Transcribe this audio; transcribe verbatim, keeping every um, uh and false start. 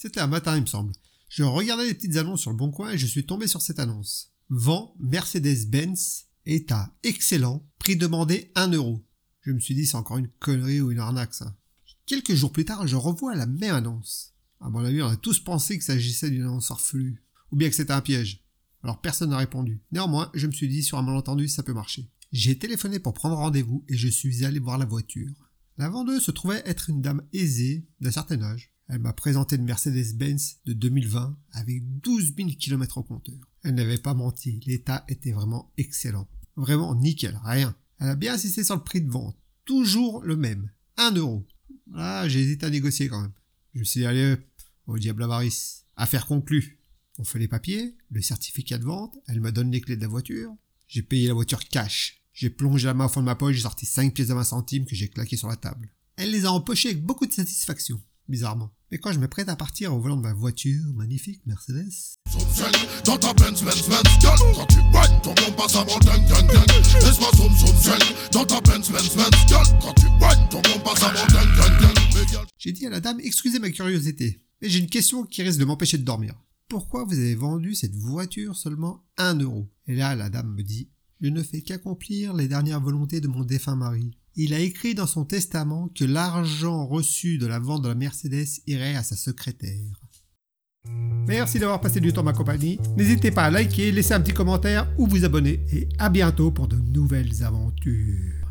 C'était un matin, il me semble. Je regardais les petites annonces sur le Bon Coin et je suis tombé sur cette annonce. Vend Mercedes-Benz, état excellent, prix demandé un euro. Je me suis dit, c'est encore une connerie ou une arnaque, ça. Quelques jours plus tard, je revois la même annonce. À mon avis, on a tous pensé qu'il s'agissait d'une annonce farfelue, ou bien que c'était un piège. Alors personne n'a répondu. Néanmoins, je me suis dit, sur un malentendu, ça peut marcher. J'ai téléphoné pour prendre rendez-vous et je suis allé voir la voiture. La vendeuse se trouvait être une dame aisée, d'un certain âge. Elle m'a présenté une Mercedes-Benz de deux mille vingt avec douze mille kilomètres au compteur. Elle n'avait pas menti, l'état était vraiment excellent. Vraiment nickel, rien. Elle a bien insisté sur le prix de vente. Toujours le même, un euro. Là, j'ai hésité à négocier quand même. Je me suis dit, allez, au diable avarice. Affaire conclue. On fait les papiers, le certificat de vente, elle me donne les clés de la voiture. J'ai payé la voiture cash. J'ai plongé la main au fond de ma poche, j'ai sorti cinq pièces de vingt centimes que j'ai claquées sur la table. Elle les a empochées avec beaucoup de satisfaction, bizarrement. Mais quand je me prête à partir au volant de ma voiture, magnifique Mercedes... Dans ta Benz, Benz, Benz, girl. Quand tu whines, ton bon passe avant ding, ding, ding. Laisse-moi zoom, zoom, zoom. Dans ta Benz, Benz, Benz, girl. Quand tu whines, ton bon passe avant ding, ding, ding. J'ai dit à la dame, excusez ma curiosité, mais j'ai une question qui risque de m'empêcher de dormir. Pourquoi vous avez vendu cette voiture seulement un euro? Et là, la dame me dit, je ne fais qu'accomplir les dernières volontés de mon défunt mari. Il a écrit dans son testament que l'argent reçu de la vente de la Mercedes irait à sa secrétaire. Merci d'avoir passé du temps en ma compagnie. N'hésitez pas à liker, laisser un petit commentaire ou vous abonner. Et à bientôt pour de nouvelles aventures.